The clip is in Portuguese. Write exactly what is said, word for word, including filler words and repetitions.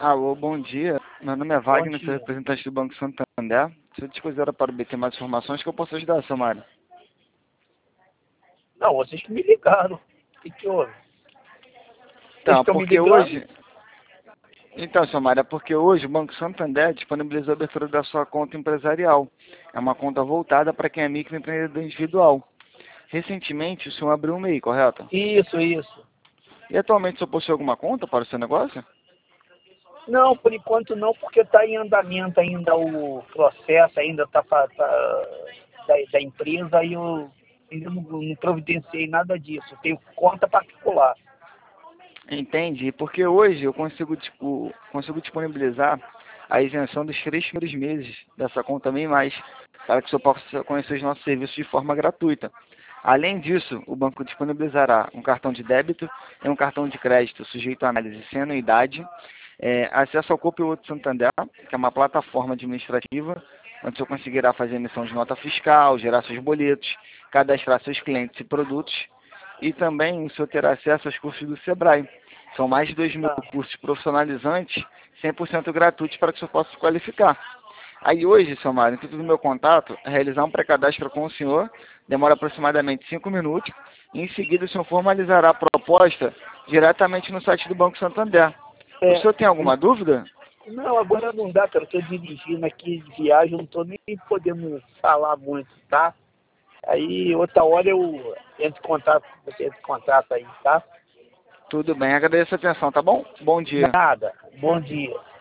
Alô, bom dia. Meu nome é Bom Wagner, sou dia. representante do Banco Santander. Se eu te considero para obter mais informações, que eu posso ajudar, seu Mário? Não, vocês que me ligaram. O que, que houve? Vocês Então, estão me porque ligando? hoje... Então, seu Mário, é porque hoje o Banco Santander disponibilizou a abertura da sua conta empresarial. É uma conta voltada para quem é microempreendedor individual. Recentemente, o senhor abriu um M E I, correto? Isso, isso. E atualmente o senhor possui alguma conta para o seu negócio? Não, por enquanto não, porque está em andamento ainda o processo, ainda está tá, da, da empresa e eu ainda não, não providenciei nada disso. Eu tenho conta particular. Entendi, porque hoje eu consigo, tipo, consigo disponibilizar a isenção dos três primeiros meses dessa conta também mais, para que o senhor possa conhecer os nossos serviços de forma gratuita. Além disso, o banco disponibilizará um cartão de débito e um cartão de crédito sujeito à análise sem anuidade, é, acesso ao Copilot Santander, que é uma plataforma administrativa, onde o senhor conseguirá fazer emissão de nota fiscal, gerar seus boletos, cadastrar seus clientes e produtos, e também o senhor terá acesso aos cursos do Sebrae. São mais de dois mil Tá. cursos profissionalizantes, cem por cento gratuitos para que o senhor possa se qualificar. Aí hoje, seu Mário, o intuito do meu contato é realizar um pré-cadastro com o senhor, demora aproximadamente cinco minutos, e em seguida o senhor formalizará a proposta diretamente no site do Banco Santander. O É, senhor tem alguma dúvida? não, agora não dá, cara. Eu estou dirigindo aqui de viagem, eu não estou nem podendo falar muito, tá? Aí, outra hora eu entro em contato, você entra em contato aí, tá? Tudo bem, agradeço a atenção, tá bom? Bom dia. Nada. Bom dia.